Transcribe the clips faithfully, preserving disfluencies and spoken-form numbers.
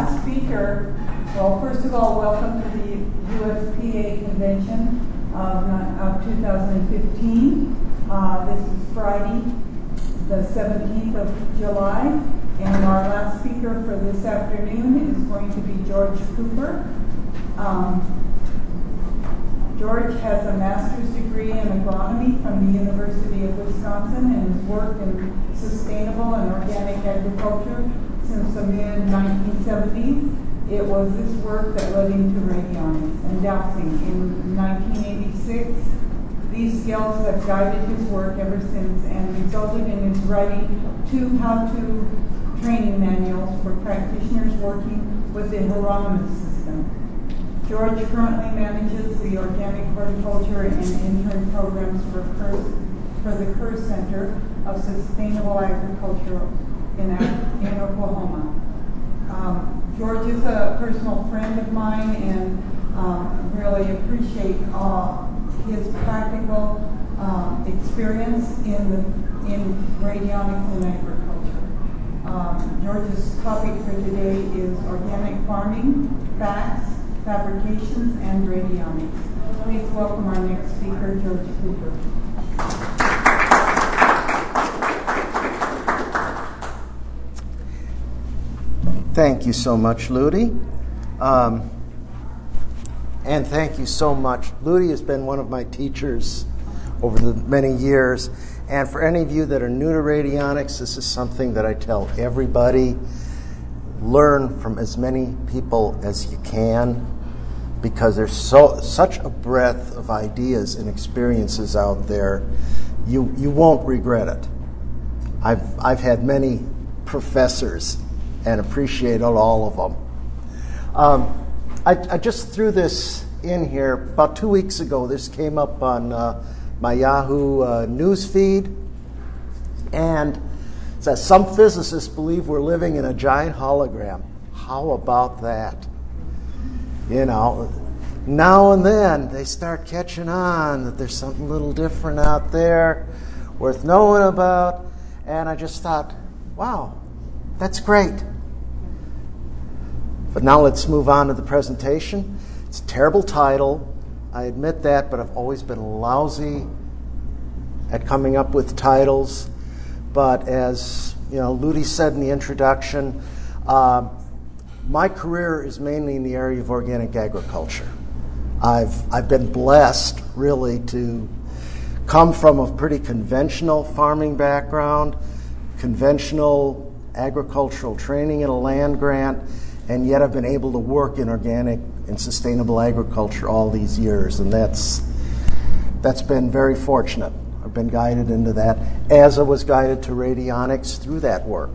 last speaker, well, first of all, welcome to the U S P A convention of, of two thousand fifteen. Uh, this is Friday, the seventeenth of July, and our last speaker for this afternoon is going to be George Cooper. Um, George has a master's degree in agronomy from the University of Wisconsin and has worked in sustainable and organic agriculture since the mid nineteen seventies. It was this work that led him to radionics and dowsing in nineteen eighty-six. These skills have guided his work ever since and resulted in his writing two how-to training manuals for practitioners working with the Hieronymus system. George currently manages the organic horticulture and intern programs for, Kerr, for the Kerr Center of Sustainable Agriculture in, in Oklahoma. Um, George is a personal friend of mine and um, really appreciate uh, his practical um, experience in the in radionics and agriculture. Um, George's topic for today is organic farming, facts, fabrications, and radionics. Please welcome our next speaker, George Cooper. Thank you so much, Ludi. Um, and thank you so much. Ludi has been one of my teachers over the many years. And for any of you that are new to radionics, this is something that I tell everybody. Learn from as many people as you can, because there's so such a breadth of ideas and experiences out there. You you won't regret it. I've I've had many professors and appreciate all of them. Um, I, I just threw this in here about two weeks ago. This came up on uh, my Yahoo uh, news feed, and it says, some physicists believe we're living in a giant hologram. How about that? You know, now and then they start catching on that there's something a little different out there worth knowing about, and I just thought, wow, that's great. But now let's move on to the presentation. It's a terrible title, I admit that, but I've always been lousy at coming up with titles. But as you know, Ludi said in the introduction, uh, my career is mainly in the area of organic agriculture. I've I've been blessed, really, to come from a pretty conventional farming background, conventional agricultural training in a land grant, and yet I've been able to work in organic and sustainable agriculture all these years, and that's that's been very fortunate. I've been guided into that, as I was guided to radionics through that work.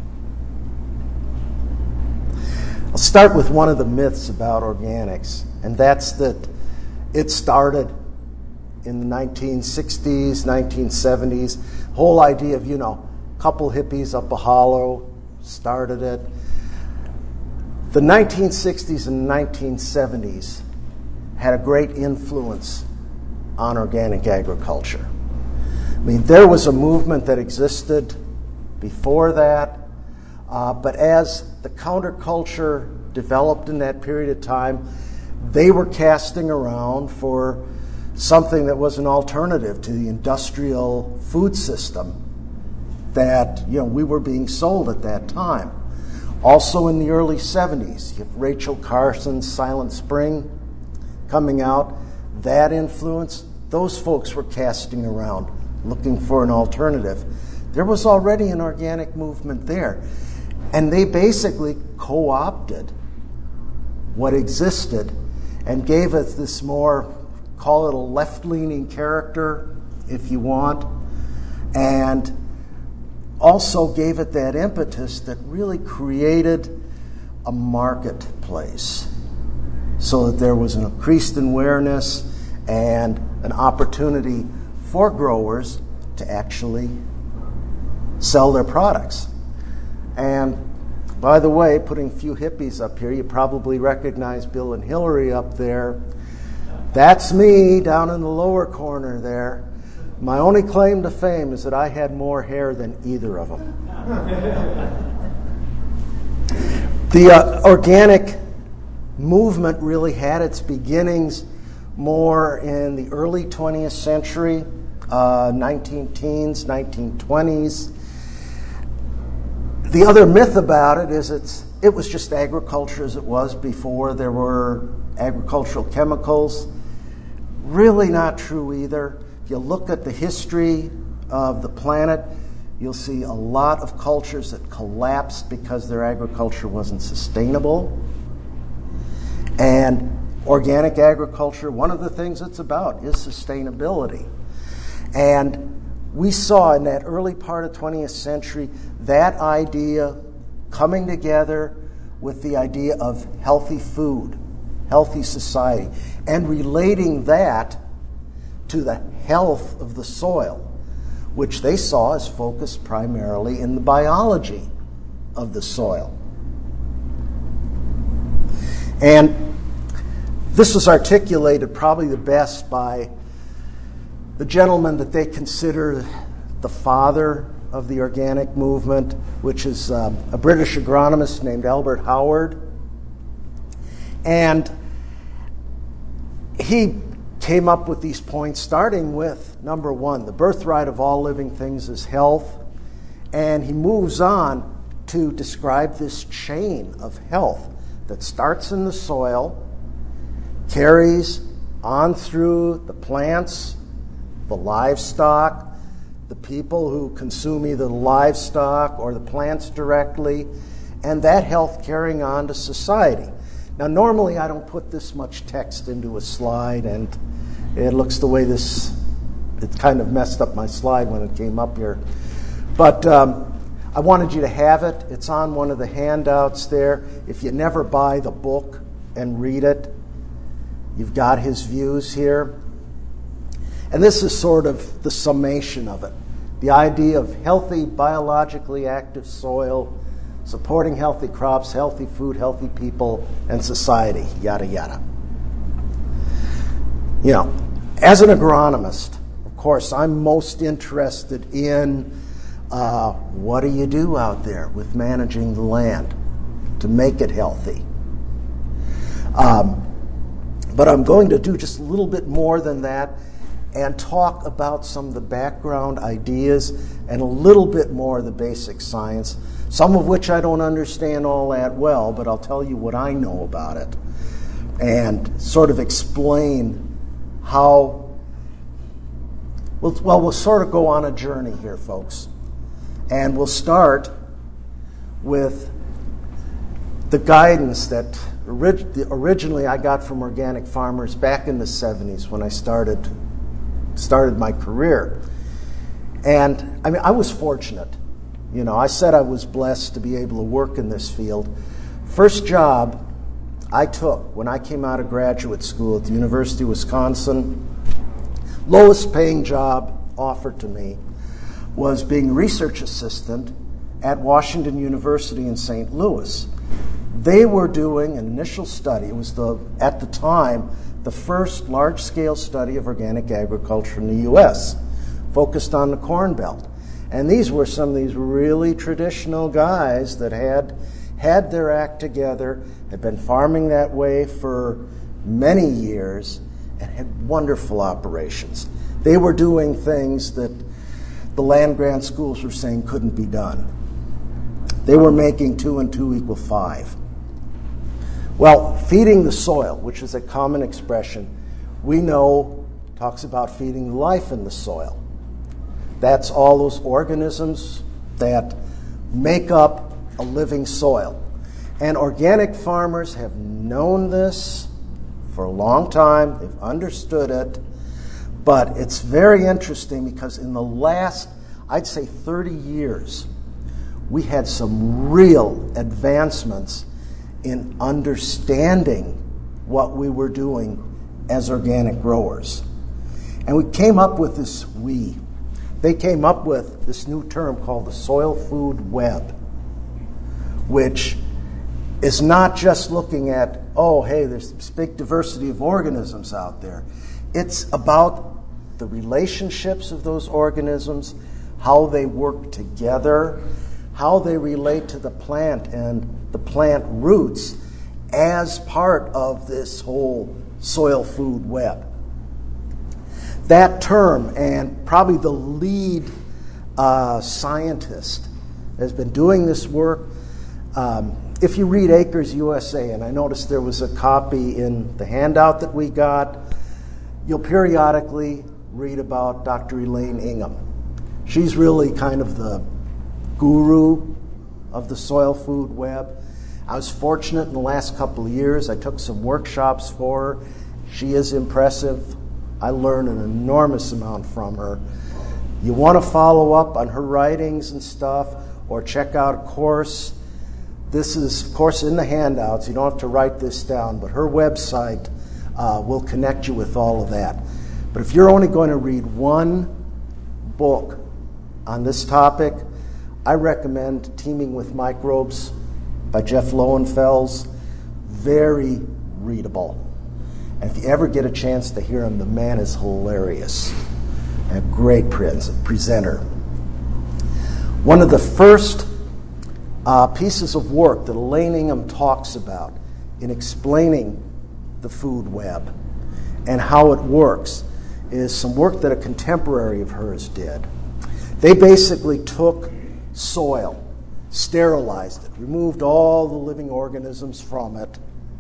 I'll start with one of the myths about organics, and that's that it started in the nineteen sixties, nineteen seventies. Whole idea of, you know, a couple hippies up a hollow started it. The nineteen sixties and nineteen seventies had a great influence on organic agriculture. I mean, there was a movement that existed before that, uh, but as the counterculture developed in that period of time, they were casting around for something that was an alternative to the industrial food system that, you know, we were being sold at that time. Also in the early seventies, you have Rachel Carson's Silent Spring coming out. That influence, those folks were casting around, looking for an alternative. There was already an organic movement there. And they basically co-opted what existed and gave it this more, call it a left-leaning character, if you want, and also gave it that impetus that really created a marketplace so that there was an increased awareness and an opportunity for growers to actually sell their products. And by the way, putting a few hippies up here, you probably recognize Bill and Hillary up there. That's me down in the lower corner there. My only claim to fame is that I had more hair than either of them. The uh, organic movement really had its beginnings more in the early twentieth century, uh, nineteen teens, nineteen twenties. The other myth about it is it's it was just agriculture as it was before there were agricultural chemicals. Really not true either. If you look at the history of the planet, you'll see a lot of cultures that collapsed because their agriculture wasn't sustainable. And organic agriculture, one of the things it's about is sustainability. And we saw in that early part of twentieth century that idea coming together with the idea of healthy food, healthy society, and relating that to the health of the soil, which they saw as focused primarily in the biology of the soil. And this was articulated probably the best by the gentleman that they consider the father of the organic movement, which is um, a British agronomist named Albert Howard. And he came up with these points, starting with number one, the birthright of all living things is health. And he moves on to describe this chain of health that starts in the soil, carries on through the plants, the livestock, the people who consume either the livestock or the plants directly, and that health carrying on to society. Now, normally I don't put this much text into a slide, and it looks the way this, it kind of messed up my slide when it came up here. But um, I wanted you to have it. It's on one of the handouts there. If you never buy the book and read it, you've got his views here. And this is sort of the summation of it. The idea of healthy, biologically active soil, supporting healthy crops, healthy food, healthy people, and society, yada, yada. You know, as an agronomist, of course, I'm most interested in uh, what do you do out there with managing the land to make it healthy. Um, but I'm going to do just a little bit more than that and talk about some of the background ideas and a little bit more of the basic science, some of which I don't understand all that well, but I'll tell you what I know about it and sort of explain how, well, well we'll sort of go on a journey here, folks. And we'll start with the guidance that orig- originally I got from organic farmers back in the seventies when I started started my career. And I mean, I was fortunate. You know, I said I was blessed to be able to work in this field. First job I took when I came out of graduate school at the University of Wisconsin, lowest paying job offered to me was being research assistant at Washington University in Saint Louis. They were doing an initial study. It was the, at the time, the first large-scale study of organic agriculture in the U S, focused on the Corn Belt. And these were some of these really traditional guys that had had their act together, had been farming that way for many years, and had wonderful operations. They were doing things that the land-grant schools were saying couldn't be done. They were making two and two equal five. Well, feeding the soil, which is a common expression, we know talks about feeding life in the soil. That's all those organisms that make up a living soil. And organic farmers have known this for a long time. They've understood it. But it's very interesting because in the last, I'd say thirty years, we had some real advancements in understanding what we were doing as organic growers. And we came up with this, we, they came up with this new term called the soil food web, which is not just looking at, oh, hey, there's this big diversity of organisms out there. It's about the relationships of those organisms, how they work together, how they relate to the plant, and the plant roots as part of this whole soil food web. That term, and probably the lead uh, scientist has been doing this work. Um, if you read Acres U S A, and I noticed there was a copy in the handout that we got, you'll periodically read about Doctor Elaine Ingham. She's really kind of the guru of the soil food web. I was fortunate in the last couple of years. I took some workshops for her. She is impressive. I learned an enormous amount from her. You want to follow up on her writings and stuff, or check out a course. This is, of course, in the handouts. You don't have to write this down, but her website uh, will connect you with all of that. But if you're only going to read one book on this topic, I recommend Teaming with Microbes by Jeff Lowenfels. Very readable. And if you ever get a chance to hear him, the man is hilarious and a great pre- presenter. One of the first uh, pieces of work that Elaine Ingham talks about in explaining the food web and how it works is some work that a contemporary of hers did. They basically took soil, sterilized it, removed all the living organisms from it,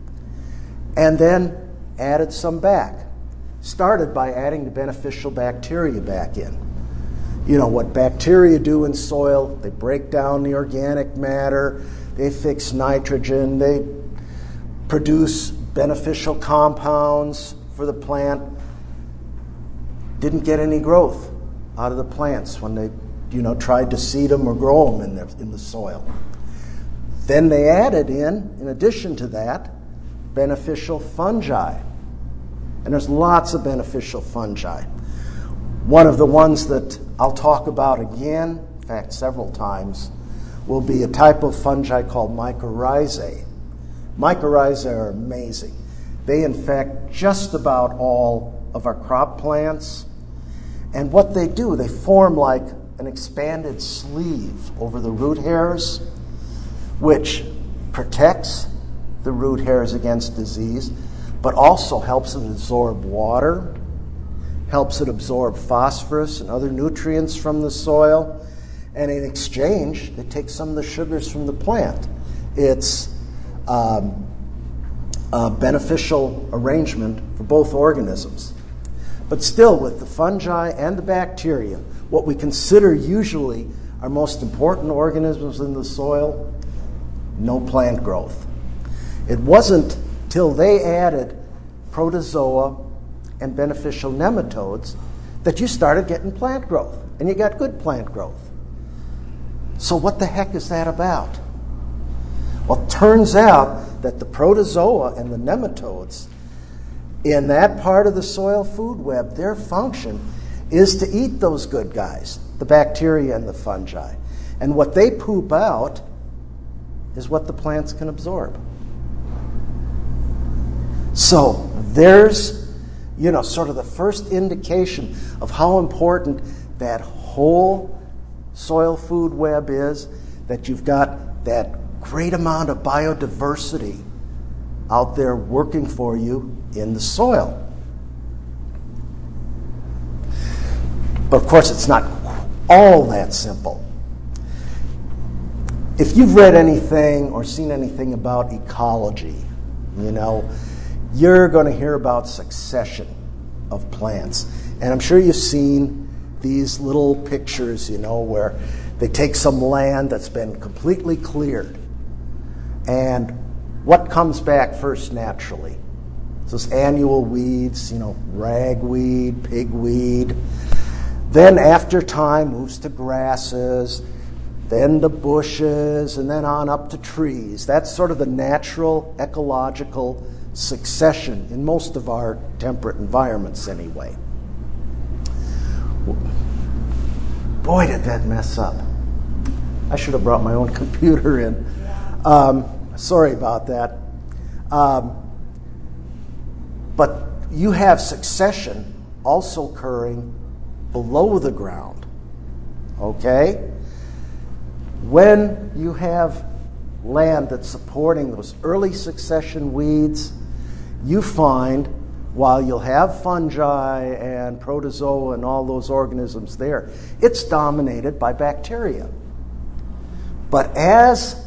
and then added some back. Started by adding the beneficial bacteria back in. You know what bacteria do in soil? They break down the organic matter, they fix nitrogen, they produce beneficial compounds for the plant. Didn't get any growth out of the plants when they, you know, tried to seed them or grow them in the, in the soil. Then they added in, in addition to that, beneficial fungi. And there's lots of beneficial fungi. One of the ones that I'll talk about again, in fact several times, will be a type of fungi called mycorrhizae. Mycorrhizae are amazing. They infect just about all of our crop plants. And what they do, they form like an expanded sleeve over the root hairs, which protects the root hairs against disease, but also helps it absorb water, helps it absorb phosphorus and other nutrients from the soil, and in exchange, they take some of the sugars from the plant. It's um, a beneficial arrangement for both organisms. But still, with the fungi and the bacteria, what we consider usually our most important organisms in the soil, no plant growth. It wasn't till they added protozoa and beneficial nematodes that you started getting plant growth, and you got good plant growth. So what the heck is that about? Well, it turns out that the protozoa and the nematodes in that part of the soil food web, their function is to eat those good guys, the bacteria and the fungi. And what they poop out is what the plants can absorb. So there's, you know, sort of the first indication of how important that whole soil food web is, that you've got that great amount of biodiversity out there working for you in the soil. But of course, it's not all that simple. If you've read anything or seen anything about ecology, you know, you're going to hear about succession of plants. And I'm sure you've seen these little pictures, you know, where they take some land that's been completely cleared. And what comes back first naturally? Those annual weeds, you know, ragweed, pigweed. Then after time moves to grasses, then to bushes, and then on up to trees. That's sort of the natural ecological succession in most of our temperate environments anyway. Boy, did that mess up. I should have brought my own computer in. Um, sorry about that. Um, but you have succession also occurring below the ground. Okay? When you have land that's supporting those early succession weeds, you find while you'll have fungi and protozoa and all those organisms there, it's dominated by bacteria. But as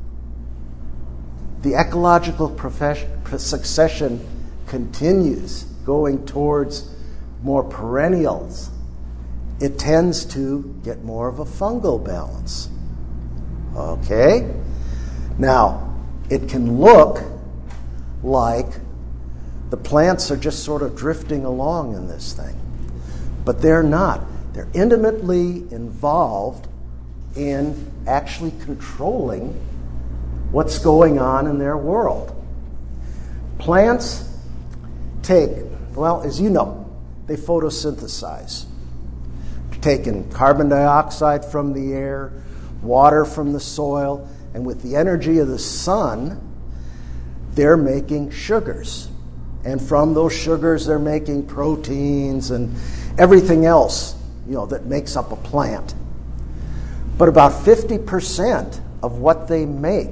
the ecological succession continues going towards more perennials, it tends to get more of a fungal balance. Okay? Now, it can look like the plants are just sort of drifting along in this thing, but they're not. They're intimately involved in actually controlling what's going on in their world. Plants take, well, as you know, they photosynthesize. They're taking carbon dioxide from the air, water from the soil, and with the energy of the sun, they're making sugars. And from those sugars, they're making proteins and everything else, you know, that makes up a plant. But about fifty percent of what they make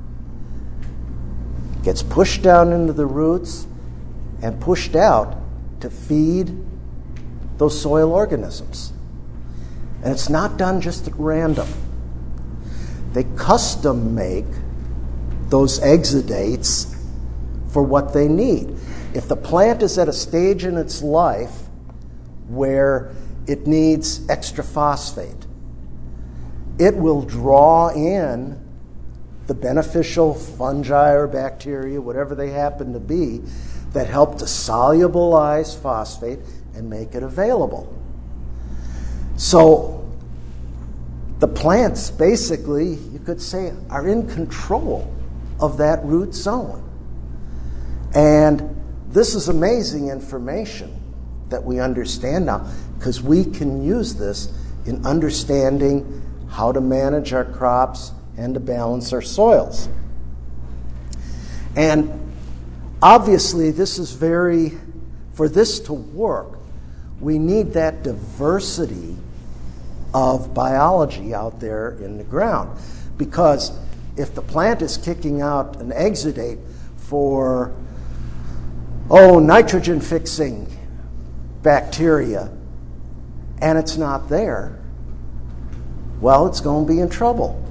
gets pushed down into the roots and pushed out to feed those soil organisms. And it's not done just at random. They custom make those exudates for what they need. If the plant is at a stage in its life where it needs extra phosphate, it will draw in the beneficial fungi or bacteria, whatever they happen to be, that help to solubilize phosphate and make it available. So the plants basically, you could say, are in control of that root zone. And this is amazing information that we understand now, because we can use this in understanding how to manage our crops and to balance our soils. And obviously, this is very, for this to work, we need that diversity of biology out there in the ground. Because if the plant is kicking out an exudate for, oh, nitrogen-fixing bacteria, and it's not there, well, it's going to be in trouble.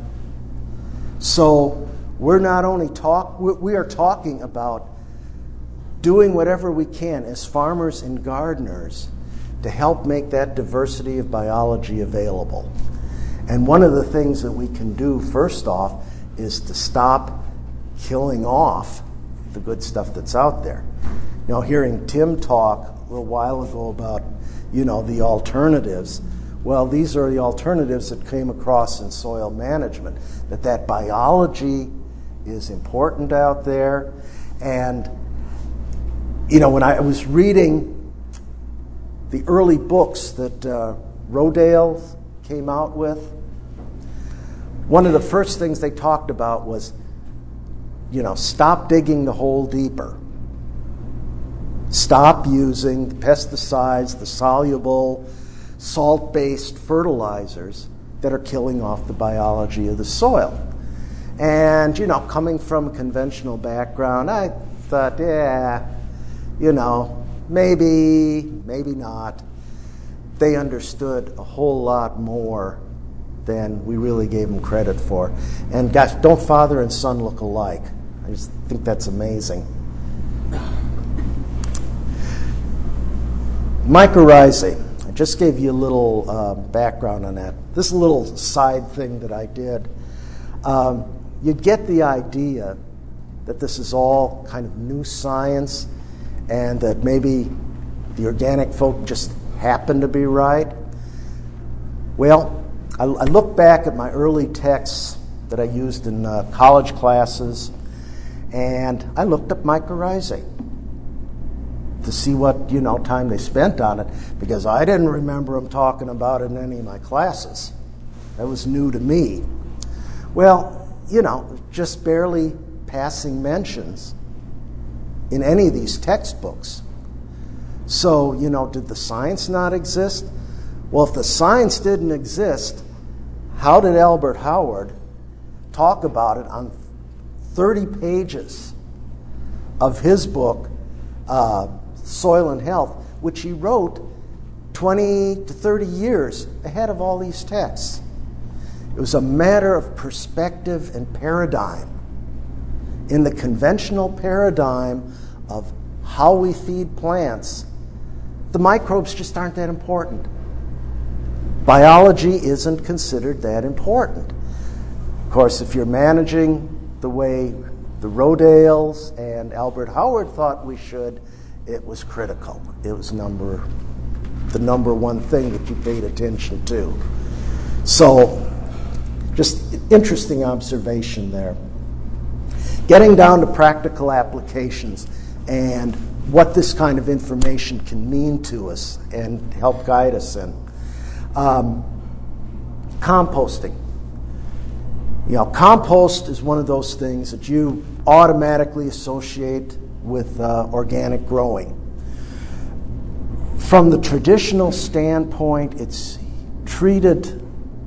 So we're not only talk, we are talking about doing whatever we can as farmers and gardeners to help make that diversity of biology available. And one of the things that we can do, first off, is to stop killing off the good stuff that's out there. You know, hearing Tim talk a little while ago about, you know, the alternatives. Well, these are the alternatives that came across in soil management, that that biology is important out there. And, you know, when I was reading the early books that uh, Rodale came out with, one of the first things they talked about was, you know, stop digging the hole deeper. Stop using the pesticides, the soluble, salt-based fertilizers that are killing off the biology of the soil. And, you know, coming from a conventional background, I thought, yeah, you know, maybe, maybe not. They understood a whole lot more than we really gave them credit for. And gosh, don't father and son look alike? I just think that's amazing. Mycorrhizae. I just gave you a little uh, background on that. This is a little side thing that I did. Um, you get the idea that this is all kind of new science and that maybe the organic folk just happen to be right. Well, I, I look back at my early texts that I used in uh, college classes, and I looked up mycorrhizae to see what, you know, time they spent on it, because I didn't remember them talking about it in any of my classes. That was new to me. Well, you know, just barely passing mentions in any of these textbooks. So, you know, did the science not exist? Well, if the science didn't exist, how did Albert Howard talk about it on thirty pages of his book, uh, Soil and Health, which he wrote twenty to thirty years ahead of all these texts. It was a matter of perspective and paradigm. In the conventional paradigm of how we feed plants, the microbes just aren't that important. Biology isn't considered that important. Of course, if you're managing the way the Rodales and Albert Howard thought we should, it was critical. It was number, the number one thing that you paid attention to. So, just interesting observation there. Getting down to practical applications and what this kind of information can mean to us and help guide us in. Um, composting. You know, compost is one of those things that you automatically associate with uh, organic growing. From the traditional standpoint, it's treated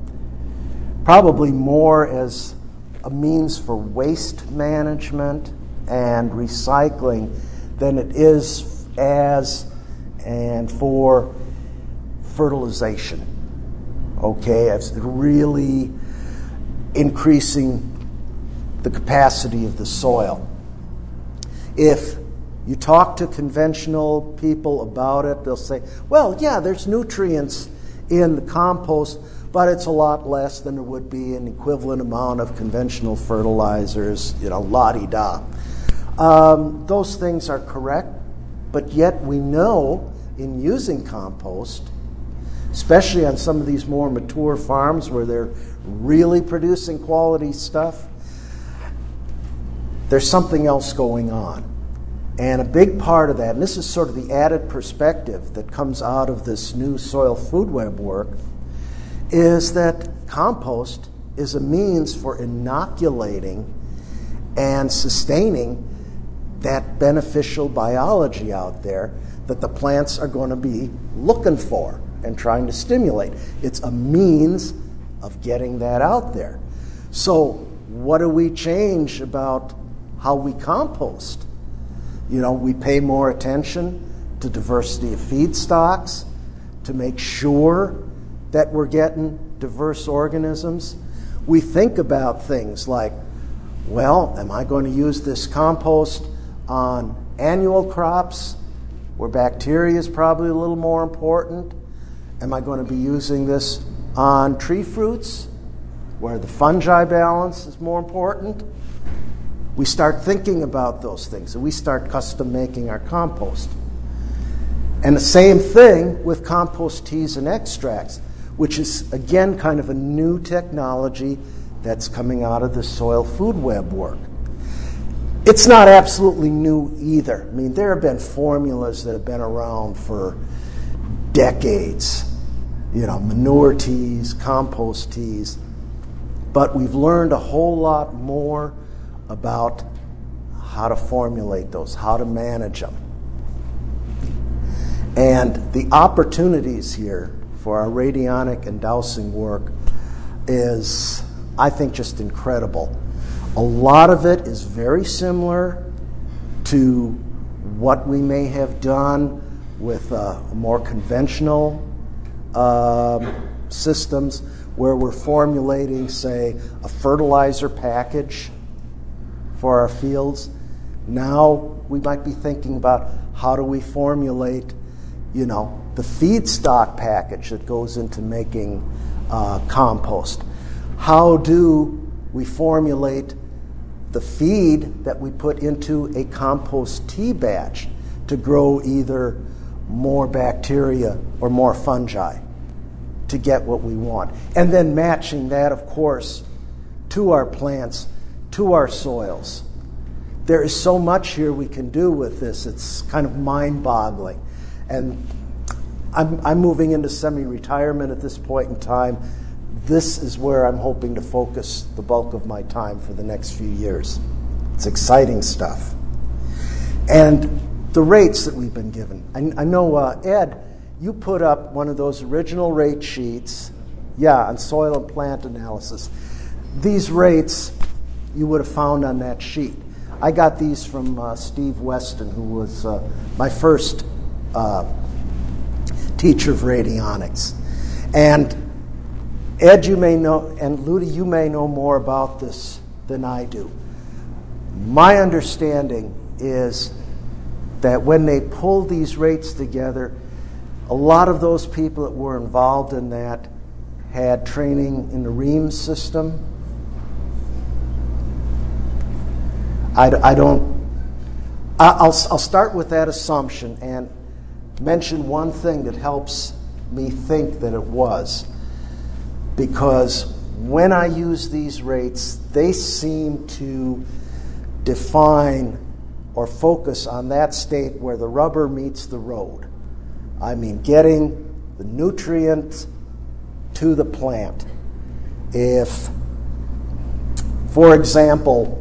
probably more as a means for waste management and recycling than it is as and for fertilization. Okay, it's really increasing the capacity of the soil. If you talk to conventional people about it, they'll say, well, yeah, there's nutrients in the compost, but it's a lot less than there would be an equivalent amount of conventional fertilizers, you know, la-di-da. Um, those things are correct, but yet we know in using compost, especially on some of these more mature farms where they're really producing quality stuff, there's something else going on. And a big part of that, and this is sort of the added perspective that comes out of this new soil food web work, is that compost is a means for inoculating and sustaining that beneficial biology out there that the plants are going to be looking for and trying to stimulate. It's a means of getting that out there. So what do we change about how we compost? You know, we pay more attention to diversity of feedstocks to make sure that we're getting diverse organisms. We think about things like, well, am I going to use this compost on annual crops where bacteria is probably a little more important? Am I going to be using this on tree fruits where the fungi balance is more important? We start thinking about those things and we start custom making our compost. And the same thing with compost teas and extracts, which is, again, kind of a new technology that's coming out of the soil food web work. It's not absolutely new either. I mean, there have been formulas that have been around for decades. You know, manure teas, compost teas. But we've learned a whole lot more about how to formulate those, how to manage them. And the opportunities here for our radionic and dowsing work is, I think, just incredible. A lot of it is very similar to what we may have done with uh, more conventional uh, systems where we're formulating, say, a fertilizer package for our fields. Now we might be thinking about how do we formulate, you know, the feedstock package that goes into making uh, compost. How do we formulate the feed that we put into a compost tea batch to grow either more bacteria or more fungi to get what we want? And then matching that, of course, to our plants, to our soils. There is so much here we can do with this. It's kind of mind-boggling. And I'm, I'm moving into semi-retirement at this point in time. This is where I'm hoping to focus the bulk of my time for the next few years. It's exciting stuff. And the rates that we've been given. I, I know, uh, Ed, you put up one of those original rate sheets, yeah, on soil and plant analysis. These rates you would have found on that sheet. I got these from uh, Steve Weston, who was uh, my first uh, teacher of radionics. And Ed, you may know, and Ludi, you may know more about this than I do. My understanding is that when they pulled these rates together, a lot of those people that were involved in that had training in the Reams system. I, I don't, I'll, I'll start with that assumption and mention one thing that helps me think that it was. Because when I use these rates, they seem to define or focus on that state where the rubber meets the road. I mean, getting the nutrients to the plant. If, for example,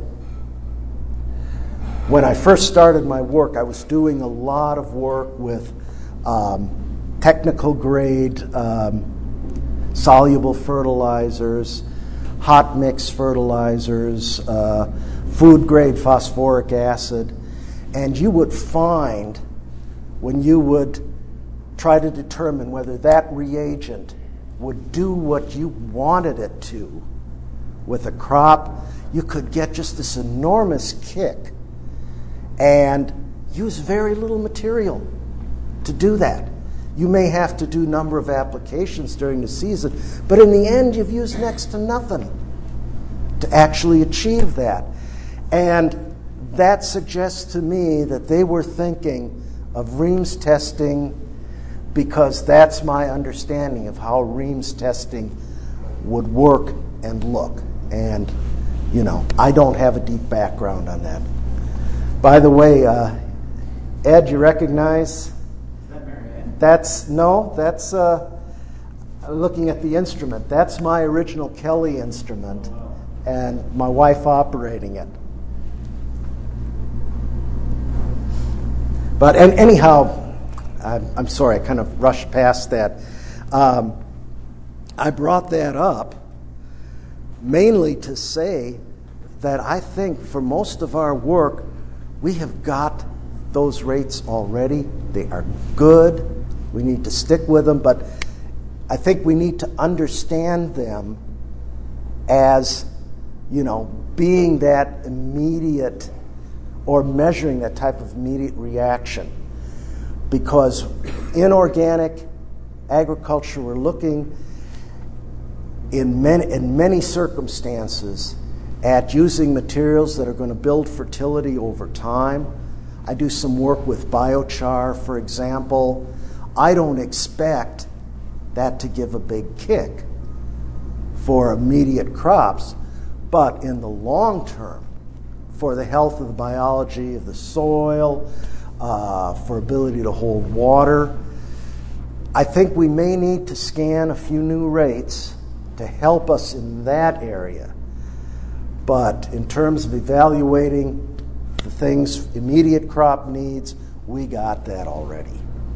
when I first started my work, I was doing a lot of work with um, technical grade um, soluble fertilizers, hot mix fertilizers, uh, food grade phosphoric acid, and you would find when you would try to determine whether that reagent would do what you wanted it to with a crop, you could get just this enormous kick and use very little material to do that. You may have to do a number of applications during the season, but in the end, you've used next to nothing to actually achieve that. And that suggests to me that they were thinking of Reams testing because that's my understanding of how Reams testing would work and look. And, you know, I don't have a deep background on that. By the way, uh, Ed, you recognize? That's, no, that's, uh, looking at the instrument, that's my original Kelly instrument, and my wife operating it. But and anyhow, I'm, I'm sorry, I kind of rushed past that. Um, I brought that up mainly to say that I think for most of our work, we have got those rates already. They are good. We need to stick with them, but I think we need to understand them as, you know, being that immediate or measuring that type of immediate reaction. Because in organic agriculture, we're looking in many, in many circumstances at using materials that are going to build fertility over time. I do some work with biochar, for example. I don't expect that to give a big kick for immediate crops, but in the long term, for the health of the biology of the soil, uh, for ability to hold water, I think we may need to scan a few new rates to help us in that area. But in terms of evaluating the things immediate crop needs, we got that already.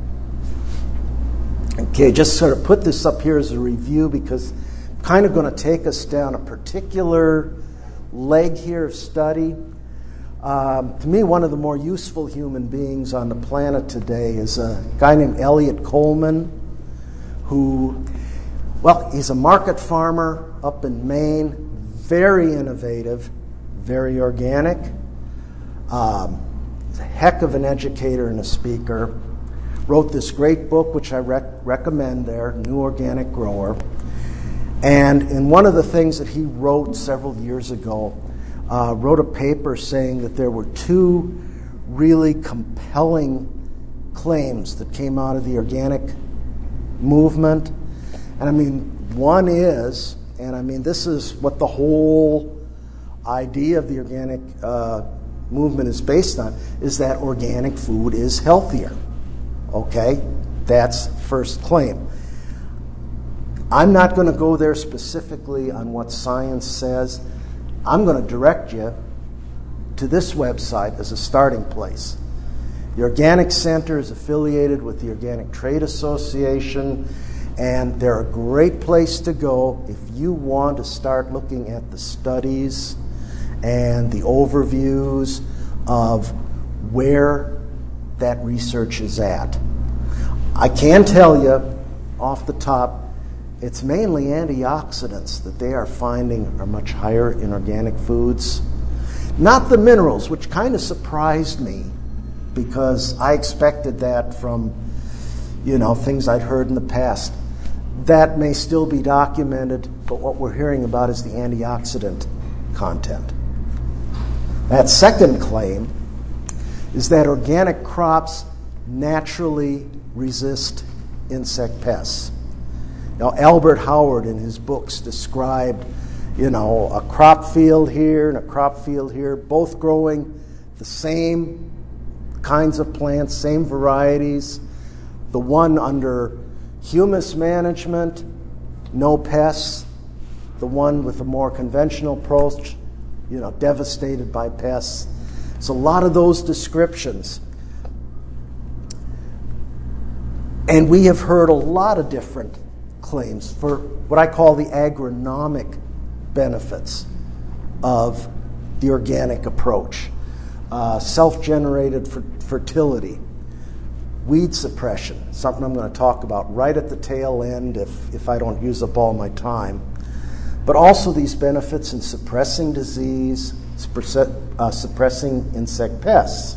Okay, just sort of put this up here as a review because I'm kind of going to take us down a particular leg here of study. Um, to me, one of the more useful human beings on the planet today is a guy named Elliot Coleman, who, well, he's a market farmer up in Maine, very innovative, very organic. Um, he's a heck of an educator and a speaker. Wrote this great book, which I rec- recommend there, New Organic Grower. And in one of the things that he wrote several years ago, uh, wrote a paper saying that there were two really compelling claims that came out of the organic movement. And I mean, one is, and I mean, this is what the whole idea of the organic uh, movement is based on, is that organic food is healthier. Okay, that's first claim. I'm not going to go there specifically on what science says. I'm going to direct you to this website as a starting place. The Organic Center is affiliated with the Organic Trade Association, and they're a great place to go if you want to start looking at the studies and the overviews of where that research is at. I can tell you off the top, it's mainly antioxidants that they are finding are much higher in organic foods. Not the minerals, which kind of surprised me because I expected that from, you know, things I'd heard in the past. That may still be documented, but what we're hearing about is the antioxidant content. That second claim is that organic crops naturally resist insect pests. Now, Albert Howard in his books described, you know, a crop field here and a crop field here, both growing the same kinds of plants, same varieties. The one under humus management, no pests. The one with a more conventional approach, you know, devastated by pests. So a lot of those descriptions. And we have heard a lot of different claims for what I call the agronomic benefits of the organic approach. Uh, self-generated fer- fertility, weed suppression, something I'm going to talk about right at the tail end if, if I don't use up all my time. But also these benefits in suppressing disease, suppress- uh, suppressing insect pests.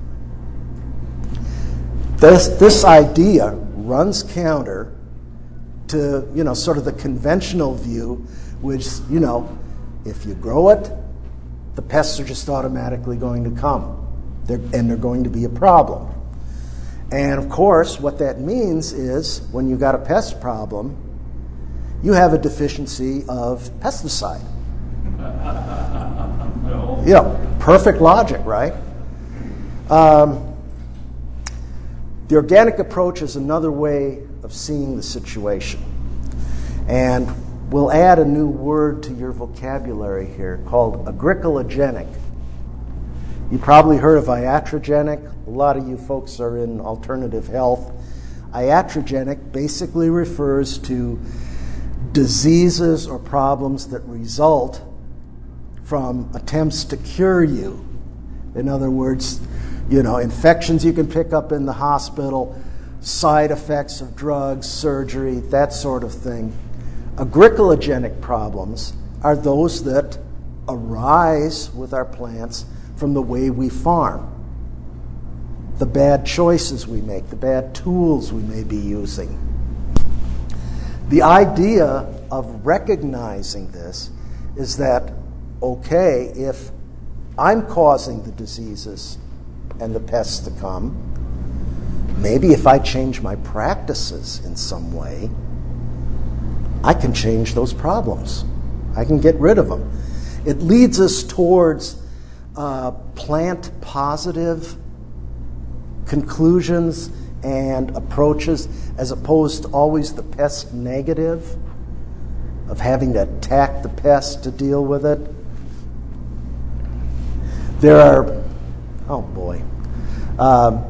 This, this idea runs counter to, you know, sort of the conventional view, which, you know, if you grow it, the pests are just automatically going to come, they're, and they're going to be a problem. And of course, what that means is when you got a pest problem, you have a deficiency of pesticide. No. You know, perfect logic, right? Um, the organic approach is another way of seeing the situation. And we'll add a new word to your vocabulary here called agrichologenic. You probably heard of iatrogenic. A lot of you folks are in alternative health. Iatrogenic basically refers to diseases or problems that result from attempts to cure you. In other words, you know, infections you can pick up in the hospital, side effects of drugs, surgery, that sort of thing. Agrichologenic problems are those that arise with our plants from the way we farm, the bad choices we make, the bad tools we may be using. The idea of recognizing this is that, okay, if I'm causing the diseases and the pests to come, maybe if I change my practices in some way, I can change those problems. I can get rid of them. It leads us towards uh, plant-positive conclusions and approaches as opposed to always the pest negative of having to attack the pest to deal with it. There are, oh boy. Um,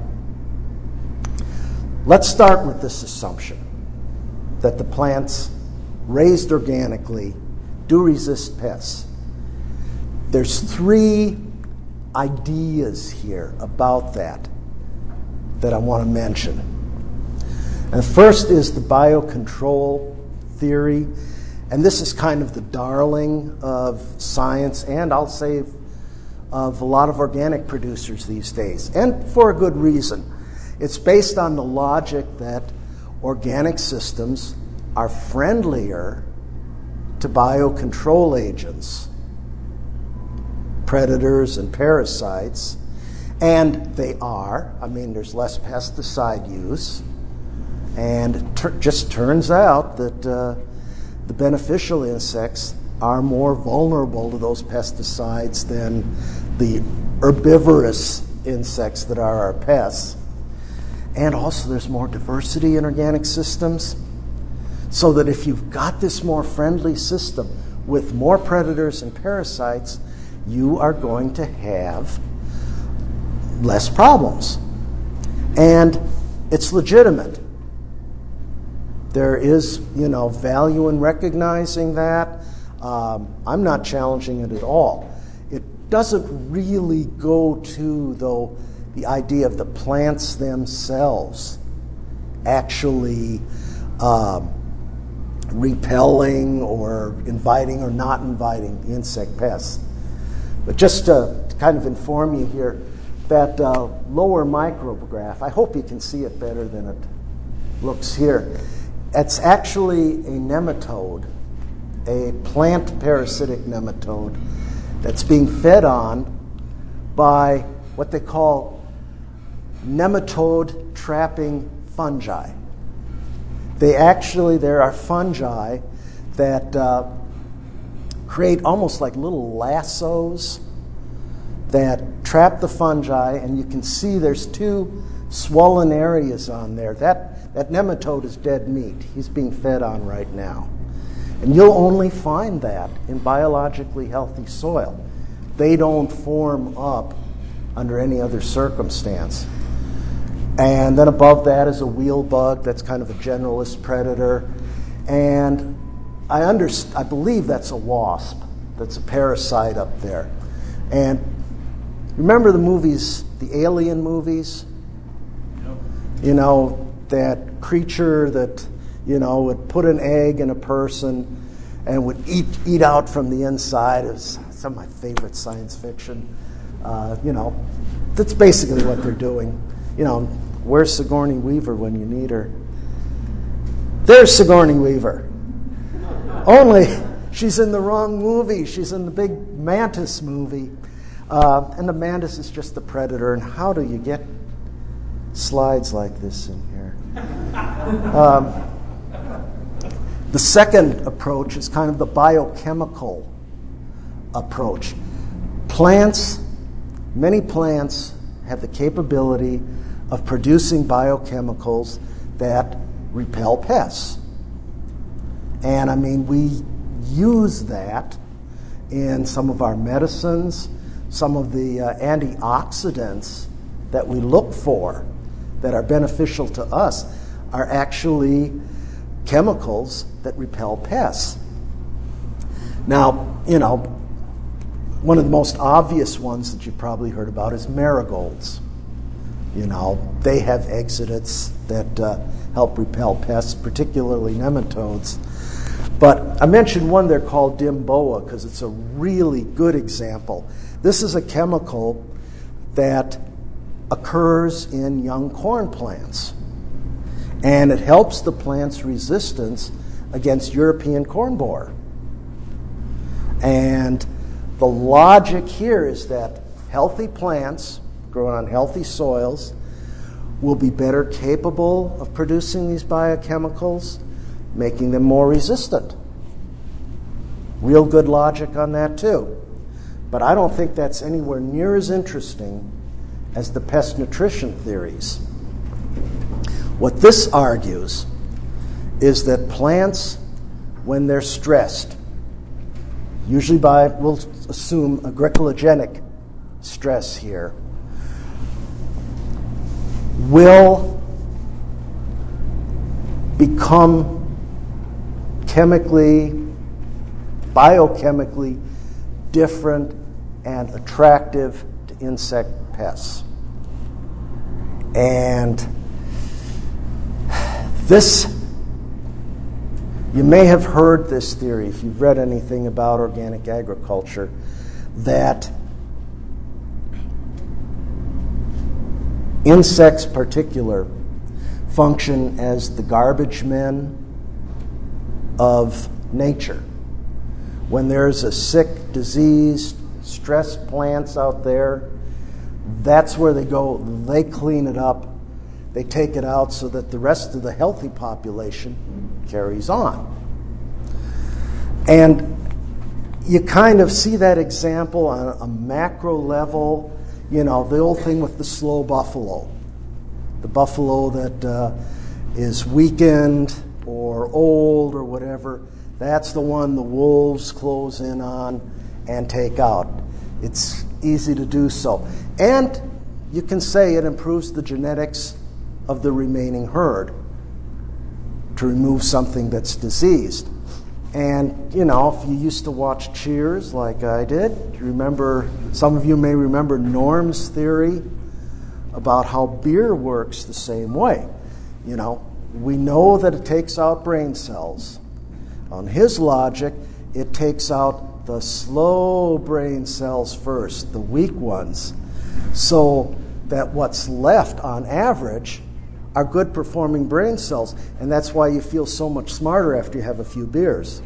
let's start with this assumption that the plants raised organically do resist pests. There's three ideas here about that that I want to mention. And the first is the biocontrol theory, and this is kind of the darling of science, and I'll say of a lot of organic producers these days, and for a good reason. It's based on the logic that organic systems are friendlier to biocontrol agents, predators and parasites, and they are. I mean, there's less pesticide use, and it ter- just turns out that uh, the beneficial insects are more vulnerable to those pesticides than the herbivorous insects that are our pests. And also there's more diversity in organic systems, so that if you've got this more friendly system with more predators and parasites, you are going to have less problems. And it's legitimate. There is, you know, value in recognizing that. Um, I'm not challenging it at all. It doesn't really go to, though, the idea of the plants themselves actually um, repelling or inviting or not inviting the insect pests. But just to, to kind of inform you here, that uh, lower micrograph, I hope you can see it better than it looks here. It's actually a nematode, a plant parasitic nematode that's being fed on by what they call nematode trapping fungi. They actually, there are fungi that uh, create almost like little lassos that trap the fungi, and you can see there's two swollen areas on there. That, that nematode is dead meat. He's being fed on right now. And you'll only find that in biologically healthy soil. They don't form up under any other circumstance. And then above that is a wheel bug that's kind of a generalist predator. And I, underst- I believe that's a wasp. That's a parasite up there. And remember the movies, the Alien movies? Yep. You know, that creature that, you know, would put an egg in a person and would eat eat out from the inside. It was some of my favorite science fiction. Uh, you know, that's basically what they're doing. You know, where's Sigourney Weaver when you need her? There's Sigourney Weaver. Only she's in the wrong movie. She's in the big Mantis movie. Uh, and the mantis is just the predator. And how do you get slides like this in here? Um, the second approach is kind of the biochemical approach. Plants, many plants have the capability of producing biochemicals that repel pests. And I mean, we use that in some of our medicines, some of the uh, antioxidants that we look for that are beneficial to us are actually chemicals that repel pests. Now, you know, one of the most obvious ones that you've probably heard about is marigolds. You know, they have exudates that uh, help repel pests, particularly nematodes. But I mentioned one there called Dimboa because it's a really good example. This is a chemical that occurs in young corn plants, and it helps the plant's resistance against European corn borer. And the logic here is that healthy plants growing on healthy soils will be better capable of producing these biochemicals, making them more resistant. Real good logic on that too. But I don't think that's anywhere near as interesting as the pest nutrition theories. What this argues is that plants, when they're stressed, usually by, we'll assume, agrichologenic stress here, will become chemically, biochemically different and attractive to insect pests. And this, you may have heard this theory if you've read anything about organic agriculture, that insects particular function as the garbage men of nature. When there's a sick, diseased, stressed plants out there, that's where they go. They clean it up. They take it out so that the rest of the healthy population carries on. And you kind of see that example on a macro level. You know, the old thing with the slow buffalo. The buffalo that uh, is weakened or old or whatever, that's the one the wolves close in on and take out. It's easy to do so. And you can say it improves the genetics of the remaining herd to remove something that's diseased. And, you know, if you used to watch Cheers like I did, you remember, some of you may remember Norm's theory about how beer works the same way. You know, we know that it takes out brain cells. On his logic, it takes out the slow brain cells first, the weak ones, so that what's left on average are good performing brain cells, and that's why you feel so much smarter after you have a few beers.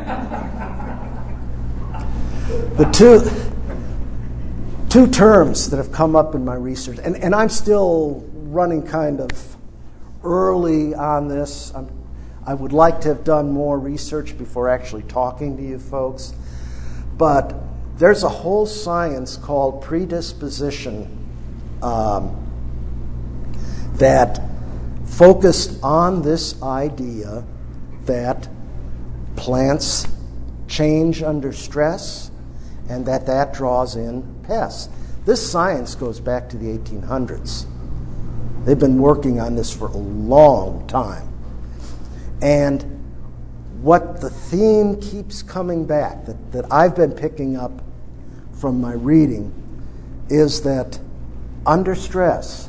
The two, two terms that have come up in my research, and, and I'm still running kind of early on this. I'm, I would like to have done more research before actually talking to you folks, but there's a whole science called predisposition um, that focused on this idea that plants change under stress and that that draws in pests. This science goes back to the eighteen hundreds. They've been working on this for a long time. And what the theme keeps coming back, that, that I've been picking up from my reading, is that under stress,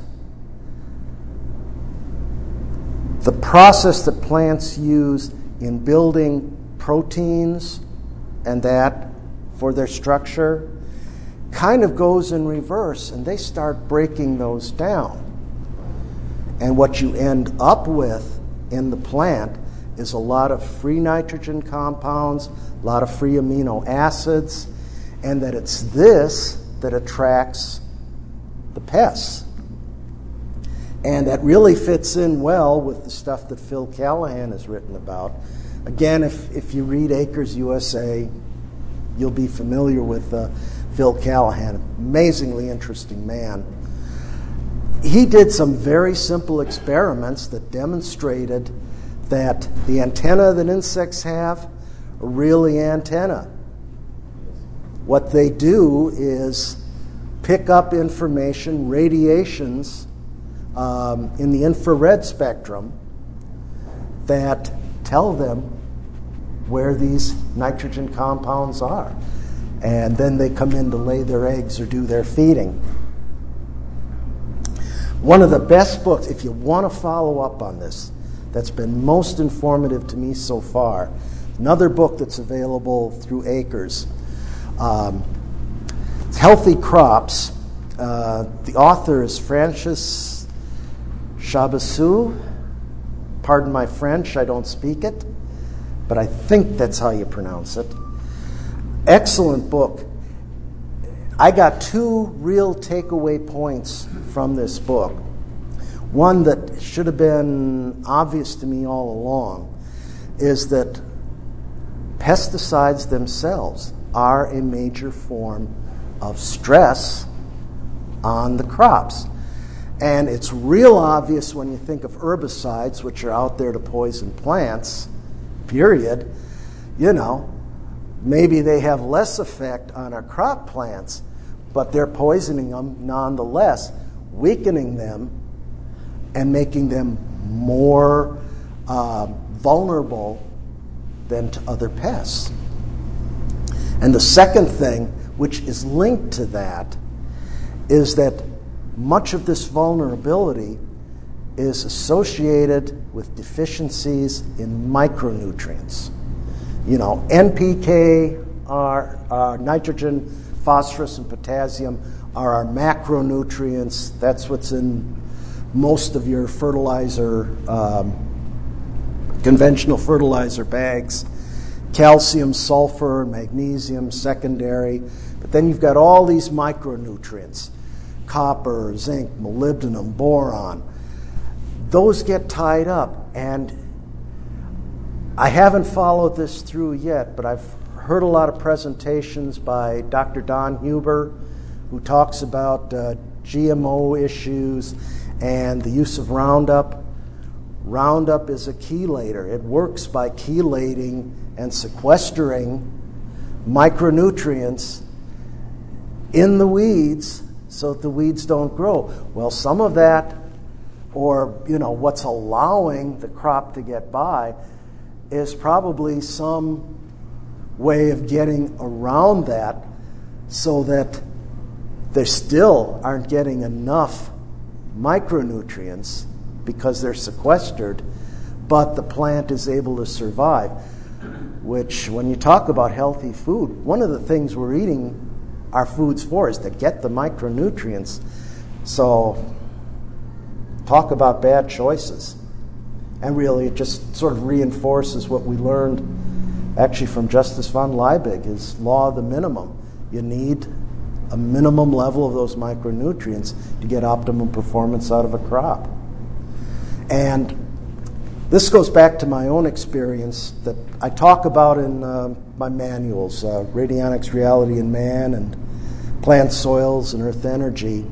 the process that plants use in building proteins and that for their structure kind of goes in reverse, and they start breaking those down. And what you end up with in the plant is a lot of free nitrogen compounds, a lot of free amino acids, and that it's this that attracts the pests. And that really fits in well with the stuff that Phil Callahan has written about. Again, if, if you read Acres U S A, you'll be familiar with uh, Phil Callahan, amazingly interesting man. He did some very simple experiments that demonstrated that the antenna that insects have are really antenna. What they do is pick up information, radiations, Um, in the infrared spectrum that tell them where these nitrogen compounds are. And then they come in to lay their eggs or do their feeding. One of the best books, if you want to follow up on this, that's been most informative to me so far, another book that's available through Acres, um, Healthy Crops. Uh, the author is Francis Chaboissou. Pardon my French, I don't speak it, but I think that's how you pronounce it. Excellent book. I got two real takeaway points from this book. One that should have been obvious to me all along is that pesticides themselves are a major form of stress on the crops. And it's real obvious when you think of herbicides, which are out there to poison plants, period. You know, maybe they have less effect on our crop plants, but they're poisoning them nonetheless, weakening them and making them more uh, vulnerable than to other pests. And the second thing, which is linked to that, is that much of this vulnerability is associated with deficiencies in micronutrients. You know, N P K, are, are nitrogen, phosphorus, and potassium are our macronutrients. That's what's in most of your fertilizer, um, conventional fertilizer bags. Calcium, sulfur, magnesium, secondary. But then you've got all these micronutrients. Copper, zinc, molybdenum, boron. Those get tied up. And I haven't followed this through yet, but I've heard a lot of presentations by Doctor Don Huber, who talks about uh, G M O issues and the use of Roundup. Roundup is a chelator. It works by chelating and sequestering micronutrients in the weeds so that the weeds don't grow. Well, some of that, or you know, what's allowing the crop to get by, is probably some way of getting around that so that they still aren't getting enough micronutrients because they're sequestered, but the plant is able to survive. Which, when you talk about healthy food, one of the things we're eating our foods for is to get the micronutrients. So, talk about bad choices. And really, it just sort of reinforces what we learned actually from Justus von Liebig, his law of the minimum. You need a minimum level of those micronutrients to get optimum performance out of a crop. And this goes back to my own experience that I talk about in uh, my manuals, uh, Radionics, Reality in Man, and Plant Soils and Earth Energy.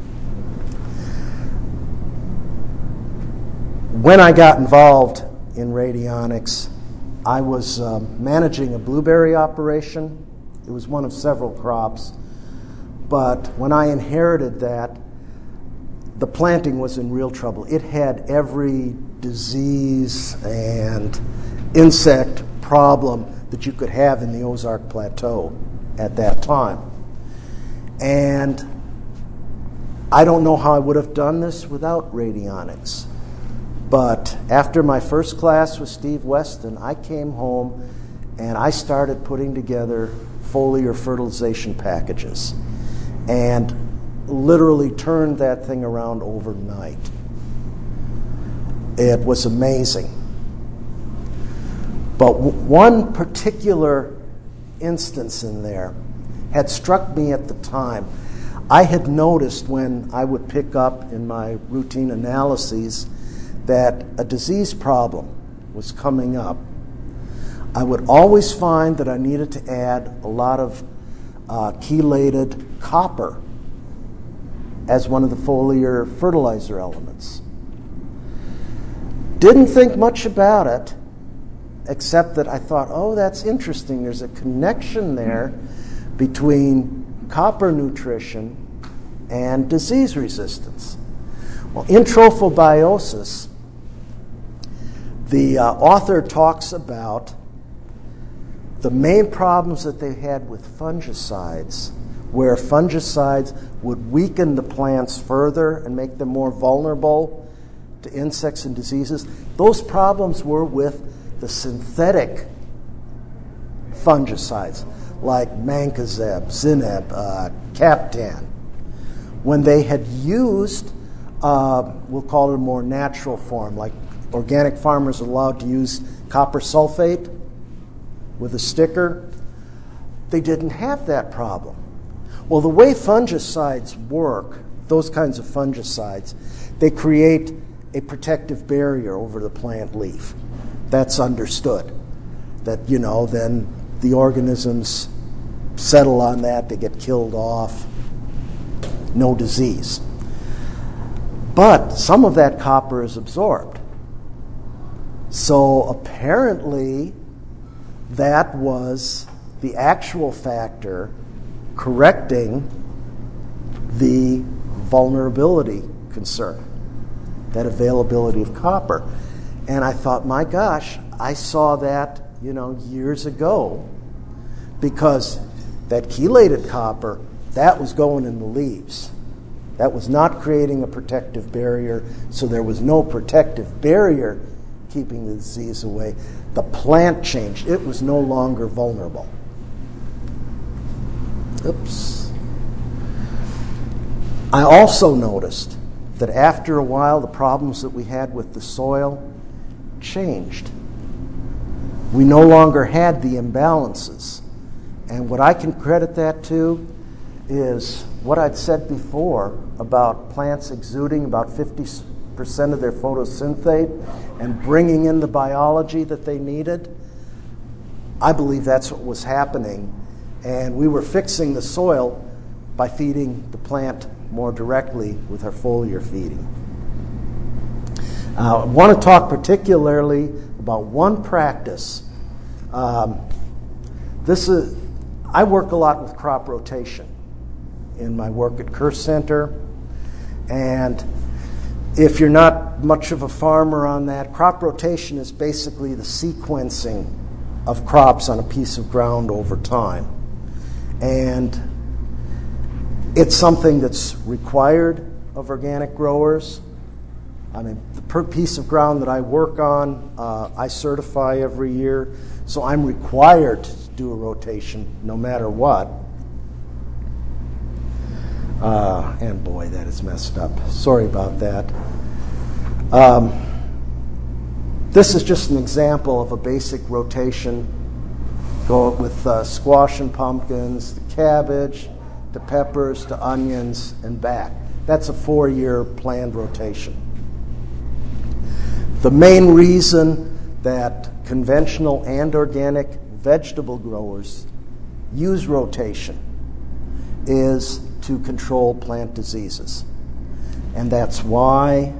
When I got involved in radionics, I was uh, managing a blueberry operation. It was one of several crops. But when I inherited that, the planting was in real trouble. It had every disease and insect problem that you could have in the Ozark Plateau at that time. And I don't know how I would have done this without radionics. But after my first class with Steve Weston, I came home and I started putting together foliar fertilization packages and literally turned that thing around overnight. It was amazing. But w- one particular instance in there had struck me at the time. I had noticed when I would pick up in my routine analyses that a disease problem was coming up. I would always find that I needed to add a lot of uh, chelated copper as one of the foliar fertilizer elements. Didn't think much about it, except that I thought, oh, that's interesting. There's a connection there between copper nutrition and disease resistance. Well, in trophobiosis, the uh, author talks about the main problems that they had with fungicides, where fungicides would weaken the plants further and make them more vulnerable to insects and diseases. Those problems were with the synthetic fungicides like Mancozeb, Zineb, uh, Captan. When they had used, uh, we'll call it a more natural form, like organic farmers are allowed to use copper sulfate with a sticker, they didn't have that problem. Well, the way fungicides work, those kinds of fungicides, they create a protective barrier over the plant leaf. That's understood. That, you know, then the organisms settle on that, they get killed off, no disease. But some of that copper is absorbed. So apparently that was the actual factor correcting the vulnerability concern, that availability of copper. And I thought, my gosh, I saw that, you know, years ago, because that chelated copper, that was going in the leaves. That was not creating a protective barrier, so there was no protective barrier keeping the disease away. The plant changed. It was no longer vulnerable. Oops. I also noticed that after a while, the problems that we had with the soil changed. We no longer had the imbalances. And what I can credit that to is what I'd said before about plants exuding about fifty percent of their photosynthate and bringing in the biology that they needed. I believe that's what was happening. And we were fixing the soil by feeding the plant more directly with our foliar feeding. Uh, I want to talk particularly about one practice. Um, this is, I work a lot with crop rotation in my work at Kerr Center. And If you're not much of a farmer on that, crop rotation is basically the sequencing of crops on a piece of ground over time. And it's something that's required of organic growers. I mean, the per piece of ground that I work on, uh, I certify every year, so I'm required to do a rotation no matter what. Uh, and boy, that is messed up. Sorry about that. Um, this is just an example of a basic rotation. Go with uh, squash and pumpkins, the cabbage, the peppers, the onions, and back. That's a four-year planned rotation. The main reason that conventional and organic vegetable growers use rotation is to control plant diseases. And that's why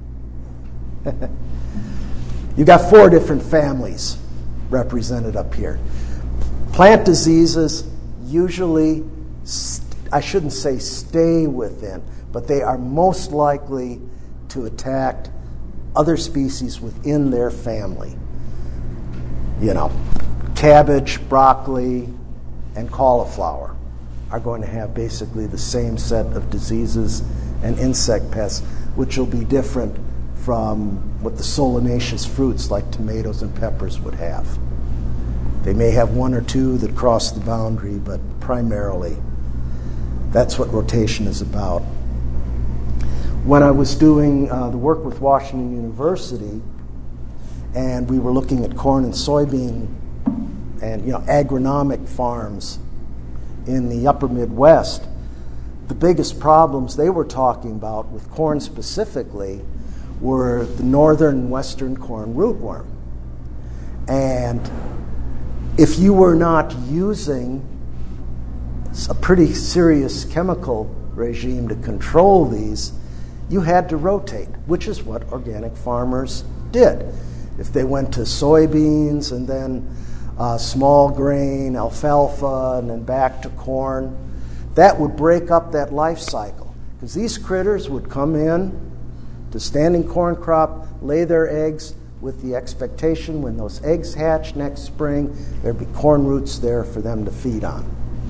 you got four different families represented up here. Plant diseases usually, I shouldn't say stay within, but they are most likely to attack other species within their family. You know, cabbage, broccoli, and cauliflower are going to have basically the same set of diseases and insect pests, which will be different from what the solanaceous fruits like tomatoes and peppers would have. They may have one or two that cross the boundary, but primarily that's what rotation is about. When I was doing uh, the work with Washington University, and we were looking at corn and soybean and, you know, agronomic farms in the upper Midwest, the biggest problems they were talking about with corn specifically were the northern and western corn rootworm. And if you were not using a pretty serious chemical regime to control these, you had to rotate, which is what organic farmers did. If they went to soybeans and then uh, small grain, alfalfa, and then back to corn, that would break up that life cycle. Because these critters would come in to standing corn crop, lay their eggs with the expectation when those eggs hatch next spring, there'd be corn roots there for them to feed on.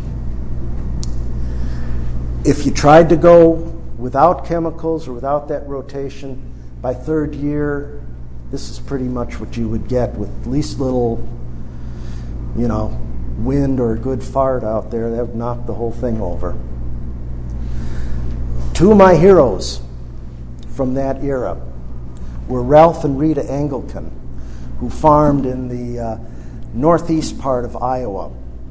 If you tried to go without chemicals or without that rotation, by third year, this is pretty much what you would get with least little, you know, wind or a good fart out there. That would knock the whole thing over. Two of my heroes from that era were Ralph and Rita Engelken, who farmed in the uh, northeast part of Iowa.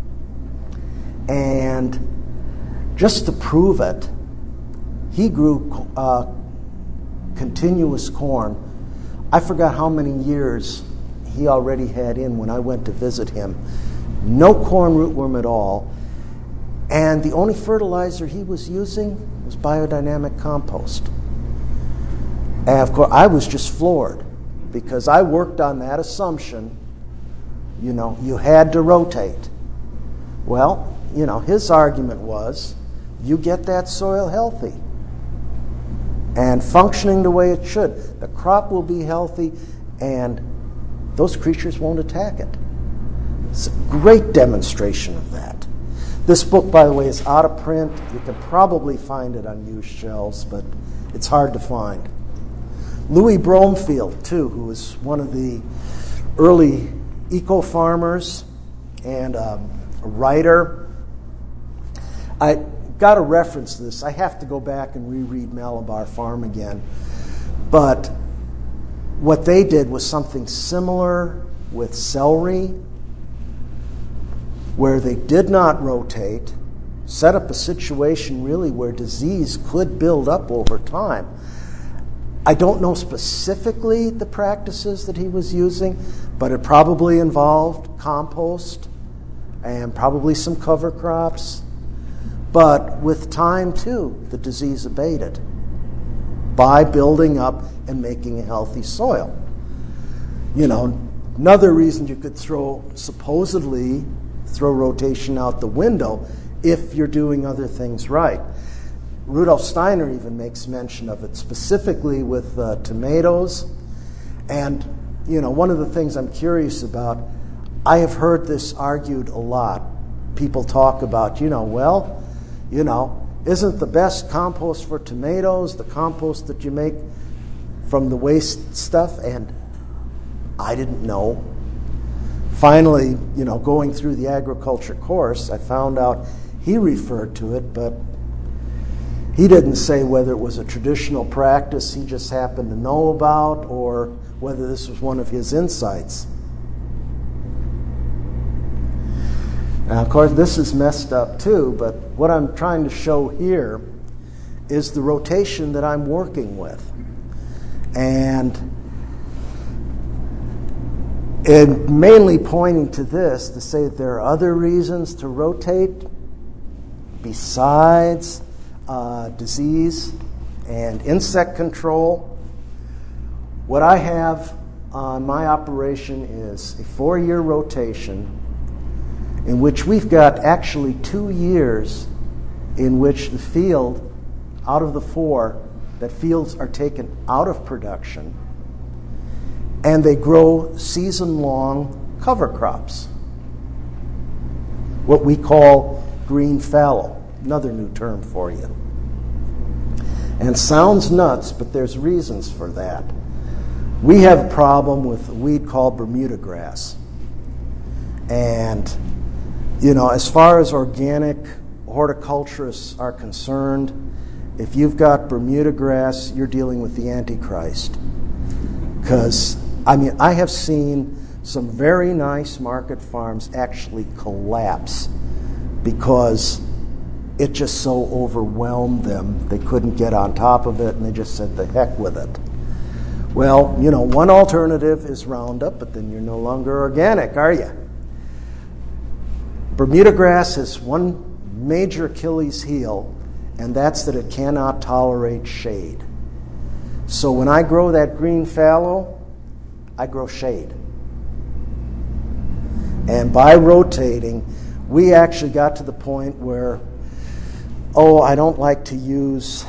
And just to prove it, he grew uh, continuous corn. I forgot how many years he already had in when I went to visit him. No corn rootworm at all. And the only fertilizer he was using was biodynamic compost. And of course, I was just floored because I worked on that assumption, you know, you had to rotate. Well, you know, his argument was, you get that soil healthy and functioning the way it should. The crop will be healthy and those creatures won't attack it. It's a great demonstration of that. This book, by the way, is out of print. You can probably find it on used shelves, but it's hard to find. Louis Bromfield, too, who was one of the early eco-farmers and um, a writer. I got to reference this. I have to go back and reread Malabar Farm again. But what they did was something similar with celery, where they did not rotate, set up a situation really where disease could build up over time. I don't know specifically the practices that he was using, but it probably involved compost and probably some cover crops. But with time, too, the disease abated by building up and making a healthy soil. You know, another reason you could throw, supposedly, throw rotation out the window if you're doing other things right. Rudolf Steiner even makes mention of it, specifically with uh, tomatoes. And, you know, one of the things I'm curious about, I have heard this argued a lot. People talk about, you know, well, you know, isn't the best compost for tomatoes the compost that you make from the waste stuff? And I didn't know. Finally, you know, going through the agriculture course, I found out he referred to it, but he didn't say whether it was a traditional practice he just happened to know about or whether this was one of his insights. Now, of course, this is messed up too, but what I'm trying to show here is the rotation that I'm working with. And And mainly pointing to this, to say that there are other reasons to rotate besides uh, disease and insect control. What I have on my operation is a four-year rotation in which we've got actually two years in which the field, out of the four, that fields are taken out of production, and they grow season-long cover crops, what we call green fallow, another new term for you. And sounds nuts, but there's reasons for that. We have a problem with a weed called Bermuda grass. And, you know, as far as organic horticulturists are concerned, if you've got Bermuda grass, you're dealing with the Antichrist. Because I mean, I have seen some very nice market farms actually collapse because it just so overwhelmed them. They couldn't get on top of it, and they just said, the heck with it. Well, you know, one alternative is Roundup, but then you're no longer organic, are you? Bermuda grass has one major Achilles heel, and that's that it cannot tolerate shade. So when I grow that green fallow, I grow shade. And by rotating, we actually got to the point where, oh, I don't like to use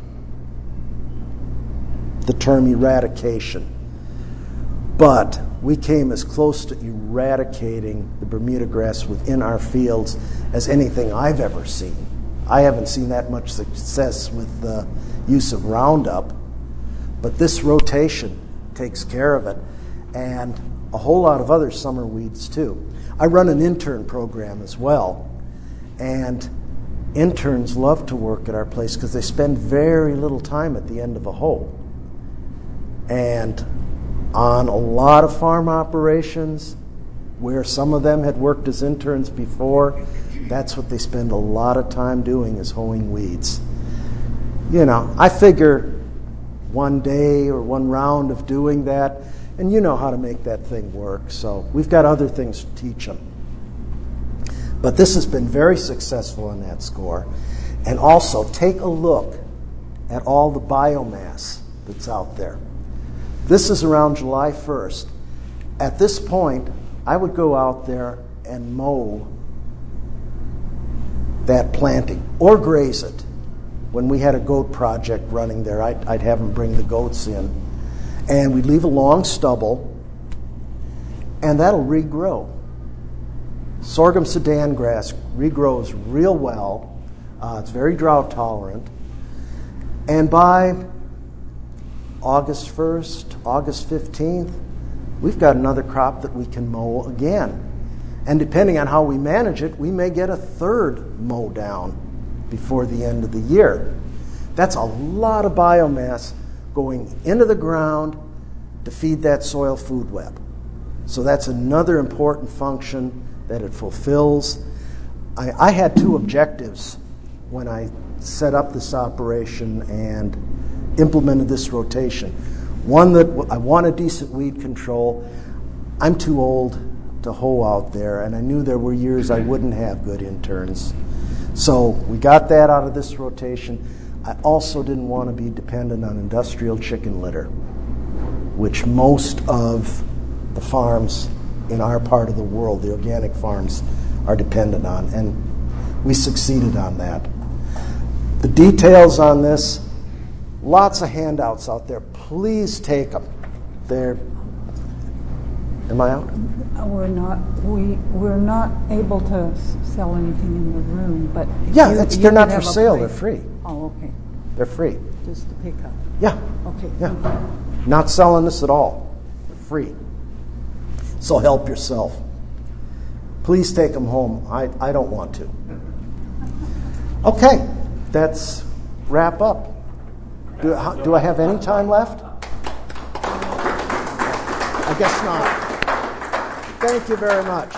the term eradication, but we came as close to eradicating the Bermuda grass within our fields as anything I've ever seen. I haven't seen that much success with the use of Roundup, but this rotation takes care of it, and a whole lot of other summer weeds too. I run an intern program as well, and interns love to work at our place because they spend very little time at the end of a hoe. And on a lot of farm operations where some of them had worked as interns before, that's what they spend a lot of time doing, is hoeing weeds. You know, I figure one day or one round of doing that, and you know how to make that thing work, so we've got other things to teach them. But this has been very successful in that score. And also, take a look at all the biomass that's out there. This is around July first. At this point, I would go out there and mow that planting or graze it. When we had a goat project running there, I'd, I'd have them bring the goats in. And we'd leave a long stubble, and that'll regrow. Sorghum Sudan grass regrows real well. Uh, it's very drought tolerant. And by August first, August fifteenth, we've got another crop that we can mow again. And depending on how we manage it, we may get a third mow down before the end of the year. That's a lot of biomass going into the ground to feed that soil food web. So that's another important function that it fulfills. I, I had two objectives when I set up this operation and implemented this rotation. One, that I wanted decent weed control. I'm too old to hoe out there, and I knew there were years I wouldn't have good interns. So we got that out of this rotation. I also didn't want to be dependent on industrial chicken litter, which most of the farms in our part of the world, the organic farms, are dependent on, and we succeeded on that. The details on this, lots of handouts out there. Please take them. They're, am I out? We're not, we, we're not able to s- sell anything in the room, but. Yeah, you- it's, you they're not could for have a sale. plate. They're free. Oh, okay, They're free. just to pick up. Yeah. Okay. Yeah. Not selling this at all. They're free. So help yourself. Please take them home. I, I don't want to. Okay, that's wrap up. Do, how, do I have any time left? I guess not. Thank you very much.